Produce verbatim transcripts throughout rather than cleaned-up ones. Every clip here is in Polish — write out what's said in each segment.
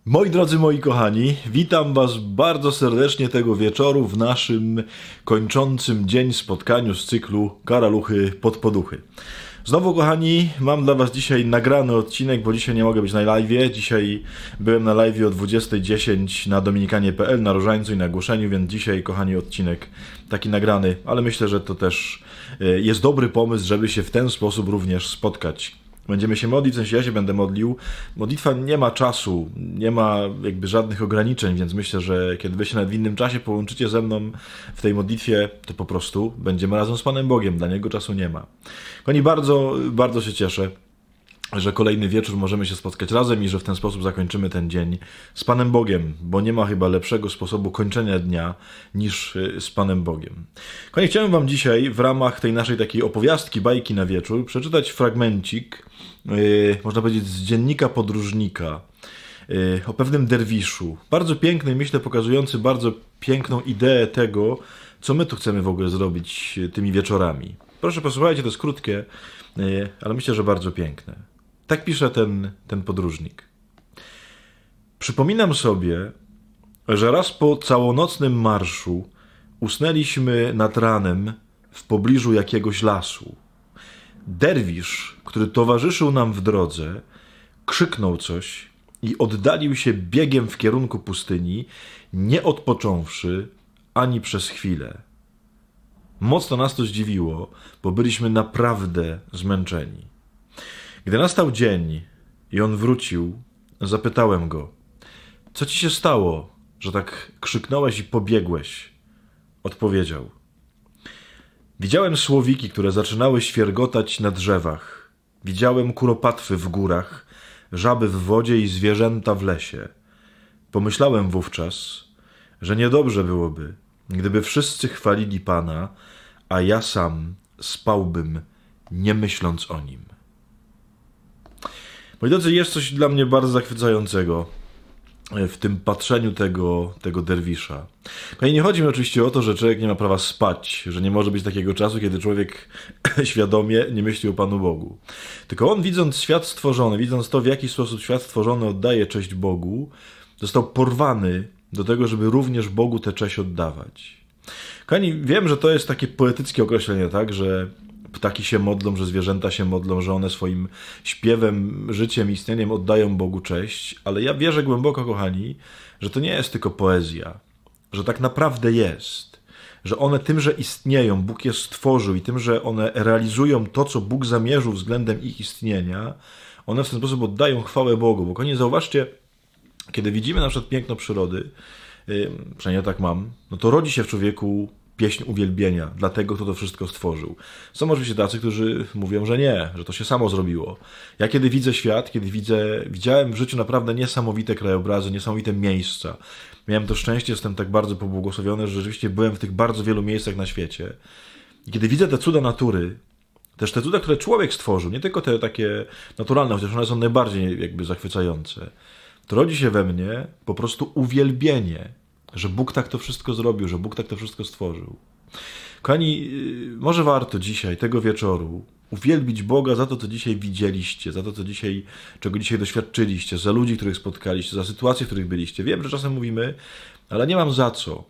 Moi drodzy, moi kochani, witam was bardzo serdecznie tego wieczoru w naszym kończącym dzień spotkaniu z cyklu Karaluchy pod poduchy. Znowu, kochani, mam dla was dzisiaj nagrany odcinek, bo dzisiaj nie mogę być na live'ie. Dzisiaj byłem na live'ie o dwudziestej dziesięć na dominikanie kropka p l, na Różańcu i na Głoszeniu, więc dzisiaj, kochani, odcinek taki nagrany, ale myślę, że to też jest dobry pomysł, żeby się w ten sposób również spotkać. Będziemy się modlić, w sensie ja się będę modlił. Modlitwa nie ma czasu, nie ma jakby żadnych ograniczeń, więc myślę, że kiedy wy się nawet w innym czasie połączycie ze mną w tej modlitwie, to po prostu będziemy razem z Panem Bogiem, dla Niego czasu nie ma. Kochani, bardzo, bardzo się cieszę, że kolejny wieczór możemy się spotkać razem i że w ten sposób zakończymy ten dzień z Panem Bogiem, bo nie ma chyba lepszego sposobu kończenia dnia niż z Panem Bogiem. Kochani, chciałem wam dzisiaj w ramach tej naszej takiej opowiastki, bajki na wieczór, przeczytać fragmencik, yy, można powiedzieć z dziennika podróżnika, yy, o pewnym derwiszu. Bardzo piękny, myślę, pokazujący bardzo piękną ideę tego, co my tu chcemy w ogóle zrobić tymi wieczorami. Proszę posłuchajcie, to jest krótkie, yy, ale myślę, że bardzo piękne. Tak pisze ten, ten podróżnik. Przypominam sobie, że raz po całonocnym marszu usnęliśmy nad ranem w pobliżu jakiegoś lasu. Derwisz, który towarzyszył nam w drodze, krzyknął coś i oddalił się biegiem w kierunku pustyni, nie odpocząwszy ani przez chwilę. Mocno nas to zdziwiło, bo byliśmy naprawdę zmęczeni. Gdy nastał dzień i on wrócił, zapytałem go: co ci się stało, że tak krzyknąłeś i pobiegłeś? Odpowiedział: widziałem słowiki, które zaczynały świergotać na drzewach. Widziałem kuropatwy w górach, żaby w wodzie i zwierzęta w lesie. Pomyślałem wówczas, że niedobrze byłoby, gdyby wszyscy chwalili Pana, a ja sam spałbym, nie myśląc o Nim. Moi drodzy, jest coś dla mnie bardzo zachwycającego w tym patrzeniu tego, tego derwisza. I nie chodzi mi oczywiście o to, że człowiek nie ma prawa spać, że nie może być takiego czasu, kiedy człowiek świadomie nie myśli o Panu Bogu. Tylko on, widząc świat stworzony, widząc to, w jaki sposób świat stworzony oddaje cześć Bogu, został porwany do tego, żeby również Bogu tę cześć oddawać. Kochani, wiem, że to jest takie poetyckie określenie, tak, że ptaki się modlą, że zwierzęta się modlą, że one swoim śpiewem, życiem, istnieniem oddają Bogu cześć, ale ja wierzę głęboko, kochani, że to nie jest tylko poezja, że tak naprawdę jest, że one tym, że istnieją, Bóg je stworzył i tym, że one realizują to, co Bóg zamierzył względem ich istnienia, one w ten sposób oddają chwałę Bogu. Bo kochani, zauważcie, kiedy widzimy na przykład piękno przyrody, yy, przynajmniej tak mam, no to rodzi się w człowieku pieśń uwielbienia dla tego, kto to wszystko stworzył. Są oczywiście tacy, którzy mówią, że nie, że to się samo zrobiło. Ja kiedy widzę świat, kiedy widzę, widziałem w życiu naprawdę niesamowite krajobrazy, niesamowite miejsca. Miałem to szczęście, jestem tak bardzo pobłogosławiony, że rzeczywiście byłem w tych bardzo wielu miejscach na świecie. I kiedy widzę te cuda natury, też te cuda, które człowiek stworzył, nie tylko te takie naturalne, chociaż one są najbardziej jakby zachwycające, to rodzi się we mnie po prostu uwielbienie, że Bóg tak to wszystko zrobił, że Bóg tak to wszystko stworzył. Kochani, może warto dzisiaj, tego wieczoru, uwielbić Boga za to, co dzisiaj widzieliście, za to, co dzisiaj, czego dzisiaj doświadczyliście, za ludzi, których spotkaliście, za sytuacje, w których byliście. Wiem, że czasem mówimy, ale nie mam za co.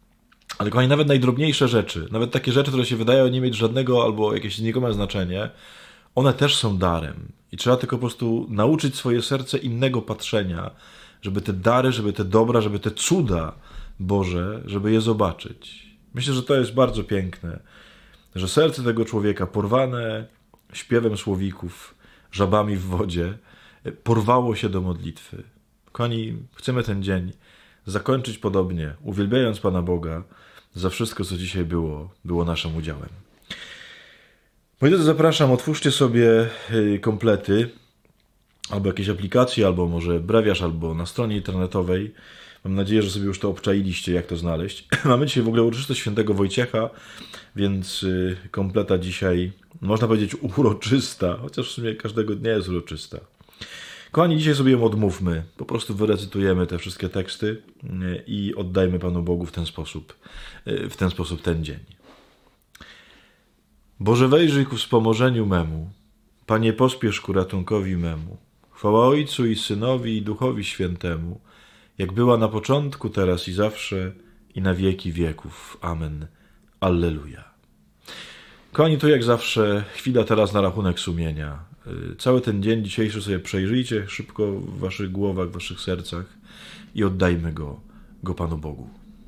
Ale kochani, nawet najdrobniejsze rzeczy, nawet takie rzeczy, które się wydają nie mieć żadnego albo jakieś znikome znaczenie, one też są darem. I trzeba tylko po prostu nauczyć swoje serce innego patrzenia, żeby te dary, żeby te dobra, żeby te cuda Boże, żeby je zobaczyć. Myślę, że to jest bardzo piękne, że serce tego człowieka porwane śpiewem słowików, żabami w wodzie, porwało się do modlitwy. Kochani, chcemy ten dzień zakończyć podobnie, uwielbiając Pana Boga za wszystko, co dzisiaj było, było naszym udziałem. Moi drodzy, zapraszam, otwórzcie sobie komplety, albo jakieś aplikacje, albo może brewiarz, albo na stronie internetowej. Mam nadzieję, że sobie już to obczailiście, jak to znaleźć. Mamy dzisiaj w ogóle uroczystość świętego Wojciecha, więc kompleta dzisiaj, można powiedzieć, uroczysta, chociaż w sumie każdego dnia jest uroczysta. Kochani, dzisiaj sobie ją odmówmy. Po prostu wyrecytujemy te wszystkie teksty i oddajmy Panu Bogu w ten sposób, w ten sposób ten dzień. Boże, wejrzyj ku wspomożeniu memu. Panie, pospiesz ku ratunkowi memu. Chwała Ojcu i Synowi i Duchowi Świętemu, jak była na początku, teraz i zawsze, i na wieki wieków. Amen. Alleluja. Kochani, to jak zawsze chwila teraz na rachunek sumienia. Cały ten dzień dzisiejszy sobie przejrzyjcie szybko w waszych głowach, w waszych sercach i oddajmy go, go Panu Bogu.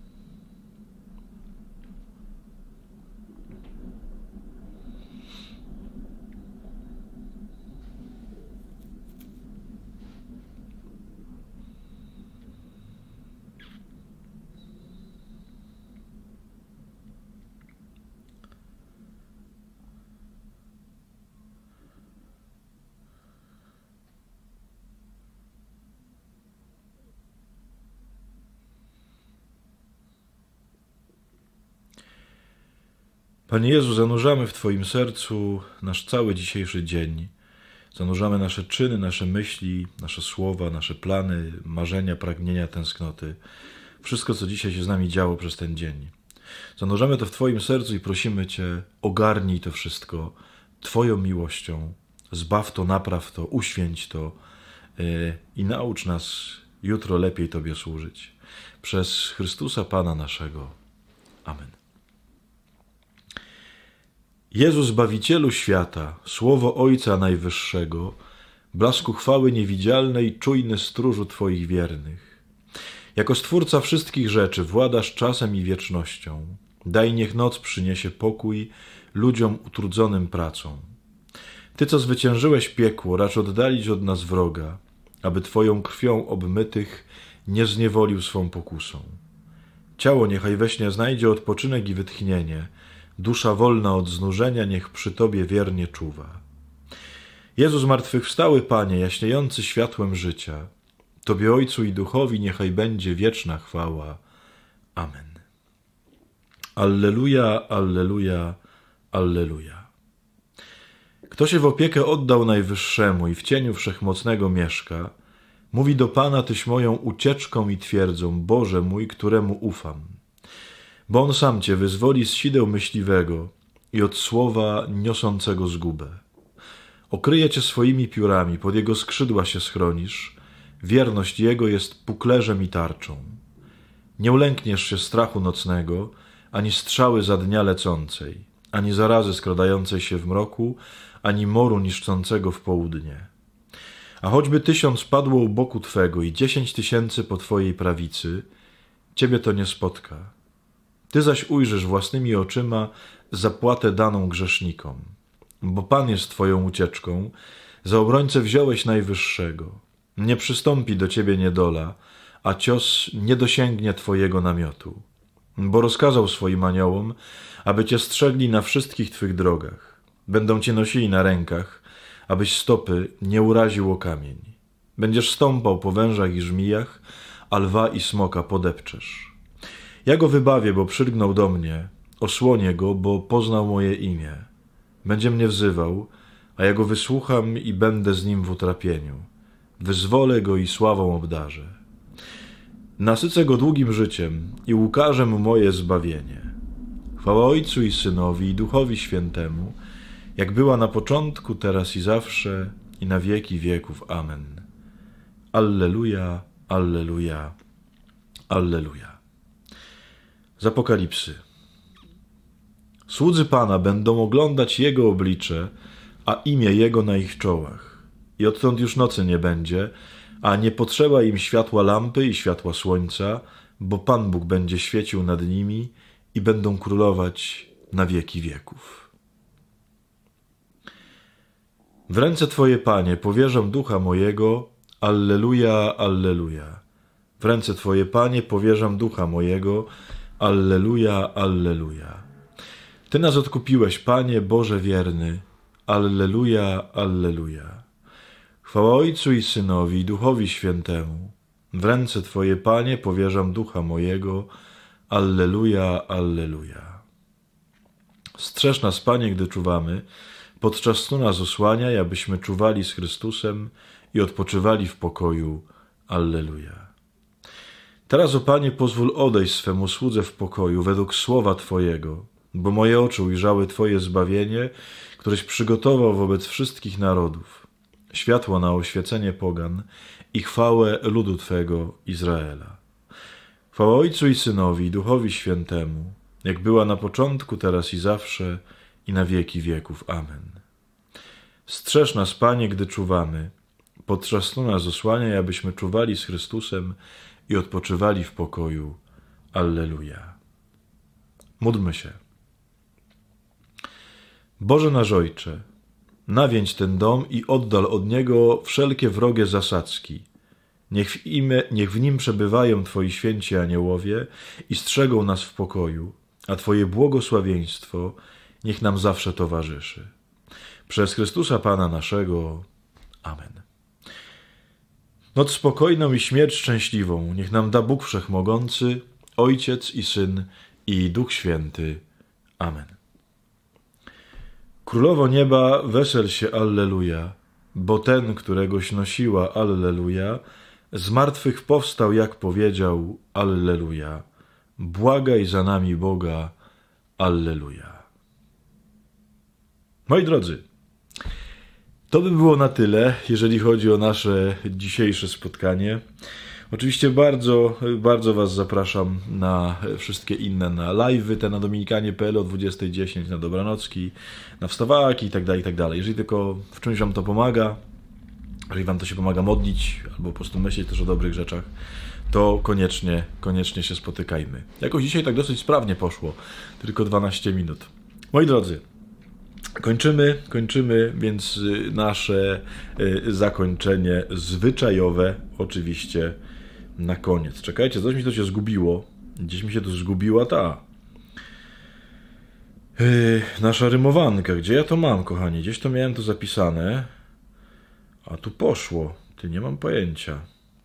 Panie Jezu, zanurzamy w Twoim sercu nasz cały dzisiejszy dzień. Zanurzamy nasze czyny, nasze myśli, nasze słowa, nasze plany, marzenia, pragnienia, tęsknoty. Wszystko, co dzisiaj się z nami działo przez ten dzień. Zanurzamy to w Twoim sercu i prosimy Cię, ogarnij to wszystko Twoją miłością. Zbaw to, napraw to, uświęć to yy, i naucz nas jutro lepiej Tobie służyć. Przez Chrystusa Pana naszego. Amen. Jezu, Zbawicielu świata, Słowo Ojca Najwyższego, blasku chwały niewidzialnej, czujny stróżu Twoich wiernych. Jako Stwórca wszystkich rzeczy władasz czasem i wiecznością. Daj, niech noc przyniesie pokój ludziom utrudzonym pracą. Ty, co zwyciężyłeś piekło, racz oddalić od nas wroga, aby Twoją krwią obmytych nie zniewolił swą pokusą. Ciało niechaj we śnie znajdzie odpoczynek i wytchnienie, dusza wolna od znużenia niech przy Tobie wiernie czuwa. Jezu zmartwychwstały, Panie, jaśniejący światłem życia, Tobie Ojcu i Duchowi niechaj będzie wieczna chwała. Amen. Alleluja, alleluja, alleluja. Kto się w opiekę oddał Najwyższemu i w cieniu Wszechmocnego mieszka, mówi do Pana, Tyś moją ucieczką i twierdzą, Boże mój, któremu ufam. Bo On sam Cię wyzwoli z sideł myśliwego i od słowa niosącego zgubę. Okryje Cię swoimi piórami, pod Jego skrzydła się schronisz, wierność Jego jest puklerzem i tarczą. Nie ulękniesz się strachu nocnego, ani strzały za dnia lecącej, ani zarazy skradającej się w mroku, ani moru niszczącego w południe. A choćby tysiąc padło u boku Twego i dziesięć tysięcy po Twojej prawicy, Ciebie to nie spotka. Ty zaś ujrzysz własnymi oczyma zapłatę daną grzesznikom. Bo Pan jest Twoją ucieczką, za obrońcę wziąłeś Najwyższego. Nie przystąpi do Ciebie niedola, a cios nie dosięgnie Twojego namiotu. Bo rozkazał swoim aniołom, aby Cię strzegli na wszystkich Twych drogach. Będą Cię nosili na rękach, abyś stopy nie uraził o kamień. Będziesz stąpał po wężach i żmijach, a lwa i smoka podepczesz. Ja go wybawię, bo przylgnął do mnie, osłonię go, bo poznał moje imię. Będzie mnie wzywał, a ja go wysłucham i będę z nim w utrapieniu. Wyzwolę go i sławą obdarzę. Nasycę go długim życiem i ukażę mu moje zbawienie. Chwała Ojcu i Synowi i Duchowi Świętemu, jak była na początku, teraz i zawsze, i na wieki wieków. Amen. Alleluja, alleluja, alleluja. Z Apokalipsy. Słudzy Pana będą oglądać Jego oblicze, a imię Jego na ich czołach. I odtąd już nocy nie będzie, a nie potrzeba im światła lampy i światła słońca, bo Pan Bóg będzie świecił nad nimi i będą królować na wieki wieków. W ręce Twoje, Panie, powierzam ducha mojego. Alleluja, alleluja. W ręce Twoje, Panie, powierzam ducha mojego. Alleluja, alleluja. Ty nas odkupiłeś, Panie, Boże wierny. Alleluja, alleluja. Chwała Ojcu i Synowi i Duchowi Świętemu. W ręce Twoje, Panie, powierzam ducha mojego. Alleluja, alleluja. Strzeż nas, Panie, gdy czuwamy. Podczas snu nas osłaniaj, abyśmy czuwali z Chrystusem i odpoczywali w pokoju. Alleluja. Teraz, o Panie, pozwól odejść swemu słudze w pokoju według słowa Twojego, bo moje oczy ujrzały Twoje zbawienie, któreś przygotował wobec wszystkich narodów. światło na oświecenie pogan i chwałę ludu Twego Izraela. Chwała Ojcu i Synowi, i Duchowi Świętemu, jak była na początku, teraz i zawsze, i na wieki wieków. Amen. Strzeż nas, Panie, gdy czuwamy. Potrząsnął nas osłaniaj, abyśmy czuwali z Chrystusem i odpoczywali w pokoju. Alleluja. Módlmy się. Boże nasz Ojcze, nawięź ten dom i oddal od niego wszelkie wrogie zasadzki. Niech w, imię, niech w nim przebywają Twoi święci aniołowie i strzegą nas w pokoju, a Twoje błogosławieństwo niech nam zawsze towarzyszy. Przez Chrystusa Pana naszego. Amen. Noc spokojną i śmierć szczęśliwą niech nam da Bóg Wszechmogący, Ojciec i Syn i Duch Święty. Amen. Królowo nieba, wesel się, alleluja, bo ten, któregoś nosiła, alleluja, z martwych powstał, jak powiedział, alleluja. Błagaj za nami Boga, alleluja. Moi drodzy, to by było na tyle, jeżeli chodzi o nasze dzisiejsze spotkanie. Oczywiście bardzo, bardzo Was zapraszam na wszystkie inne, na live'y, te na dominikanie kropka p l o dwudziestej dziesięć, na dobranocki, na wstawaki itd., itd. Jeżeli tylko w czymś Wam to pomaga, jeżeli Wam to się pomaga modlić, albo po prostu myśleć też o dobrych rzeczach, to koniecznie, koniecznie się spotykajmy. Jakoś dzisiaj tak dosyć sprawnie poszło, tylko dwanaście minut. Moi drodzy, Kończymy, kończymy więc nasze zakończenie zwyczajowe, oczywiście na koniec. Czekajcie, coś mi to się zgubiło. Gdzieś mi się to zgubiła ta yy, nasza rymowanka. Gdzie ja to mam, kochani? Gdzieś to miałem to zapisane. A tu poszło. Ty, nie mam pojęcia.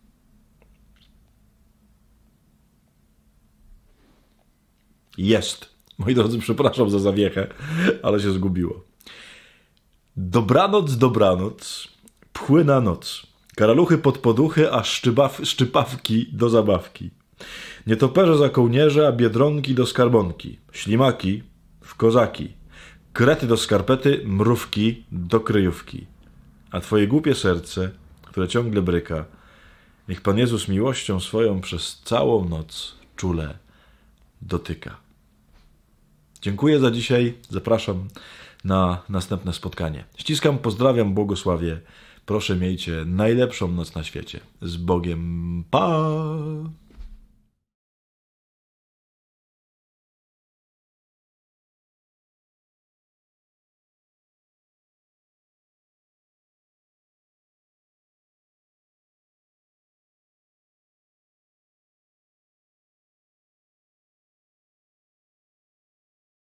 Jest. Moi drodzy, przepraszam za zawiechę, ale się zgubiło. Dobranoc, dobranoc, pchłyna noc. Karaluchy pod poduchy, a szczybaw, szczypawki do zabawki. Nietoperze za kołnierze, a biedronki do skarbonki. Ślimaki w kozaki. Krety do skarpety, mrówki do kryjówki. A twoje głupie serce, które ciągle bryka, niech Pan Jezus miłością swoją przez całą noc czule dotyka. Dziękuję za dzisiaj. Zapraszam na następne spotkanie. Ściskam, pozdrawiam, błogosławię. Proszę, miejcie najlepszą noc na świecie. Z Bogiem. Pa!